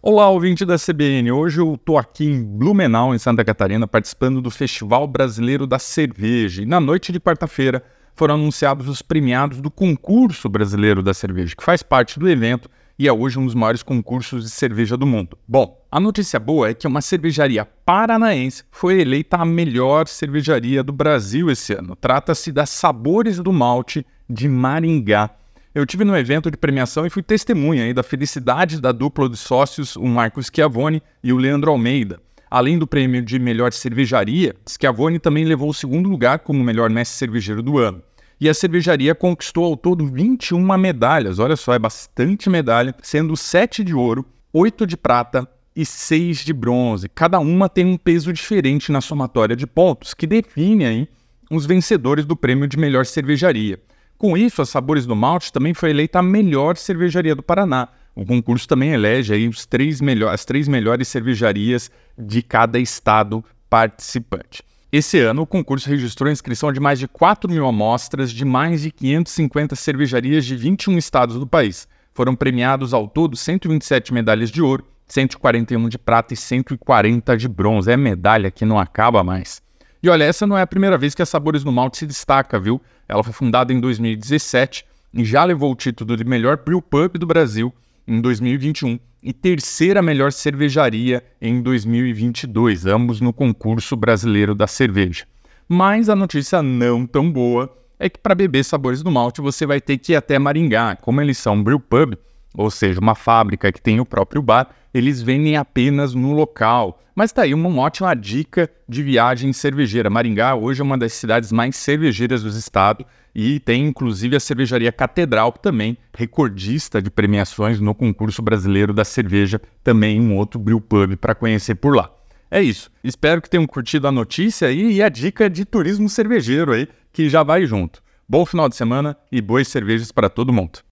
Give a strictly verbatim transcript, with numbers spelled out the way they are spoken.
Olá, ouvinte da C B N. Hoje eu estou aqui em Blumenau, em Santa Catarina, participando do Festival Brasileiro da Cerveja. E na noite de quarta-feira foram anunciados os premiados do Concurso Brasileiro da Cerveja, que faz parte do evento e é hoje um dos maiores concursos de cerveja do mundo. Bom, a notícia boa é que uma cervejaria paranaense foi eleita a melhor cervejaria do Brasil esse ano. Trata-se da Sabores do Malte de Maringá. Eu estive no evento de premiação e fui testemunha aí da felicidade da dupla de sócios, o Marcos Schiavone e o Leandro Almeida. Além do prêmio de melhor cervejaria, Schiavone também levou o segundo lugar como melhor mestre cervejeiro do ano. E a cervejaria conquistou ao todo vinte e uma medalhas, olha só, é bastante medalha, sendo sete de ouro, oito de prata e seis de bronze. Cada uma tem um peso diferente na somatória de pontos, que define aí os vencedores do prêmio de melhor cervejaria. Com isso, a Sabores do Malte também foi eleita a melhor cervejaria do Paraná. O concurso também elege aí os três melhor, as três melhores cervejarias de cada estado participante. Esse ano, o concurso registrou a inscrição de mais de quatro mil amostras de mais de quinhentas e cinquenta cervejarias de vinte e um estados do país. Foram premiados ao todo cento e vinte e sete medalhas de ouro, cento e quarenta e uma de prata e cento e quarenta de bronze. É medalha que não acaba mais. E olha, essa não é a primeira vez que a Sabores do Malte se destaca, viu? Ela foi fundada em dois mil e dezessete e já levou o título de melhor brewpub do Brasil em dois mil e vinte e um e terceira melhor cervejaria em dois mil e vinte e dois, ambos no concurso brasileiro da cerveja. Mas a notícia não tão boa é que para beber Sabores do Malte você vai ter que ir até Maringá. Como eles são um brewpub, ou seja, uma fábrica que tem o próprio bar, eles vendem apenas no local. Mas tá aí uma ótima dica de viagem cervejeira. Maringá hoje é uma das cidades mais cervejeiras do estado e tem inclusive a cervejaria Catedral, também recordista de premiações no concurso brasileiro da cerveja, também um outro brewpub para conhecer por lá. É isso. Espero que tenham curtido a notícia aí e a dica de turismo cervejeiro aí, que já vai junto. Bom final de semana e boas cervejas para todo mundo.